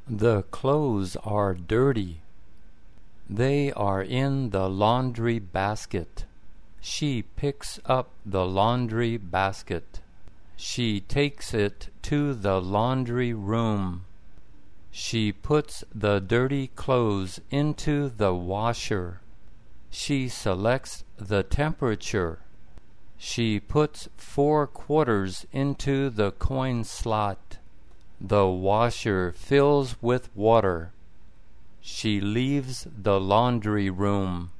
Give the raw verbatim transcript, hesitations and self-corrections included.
The clothes are dirty. They are in the laundry basket. She picks up the laundry basket. She takes it to the laundry room. She puts the dirty clothes into the washer. She selects the temperature. She puts four quarters into the coin slot. The washer fills with water. She leaves the laundry room.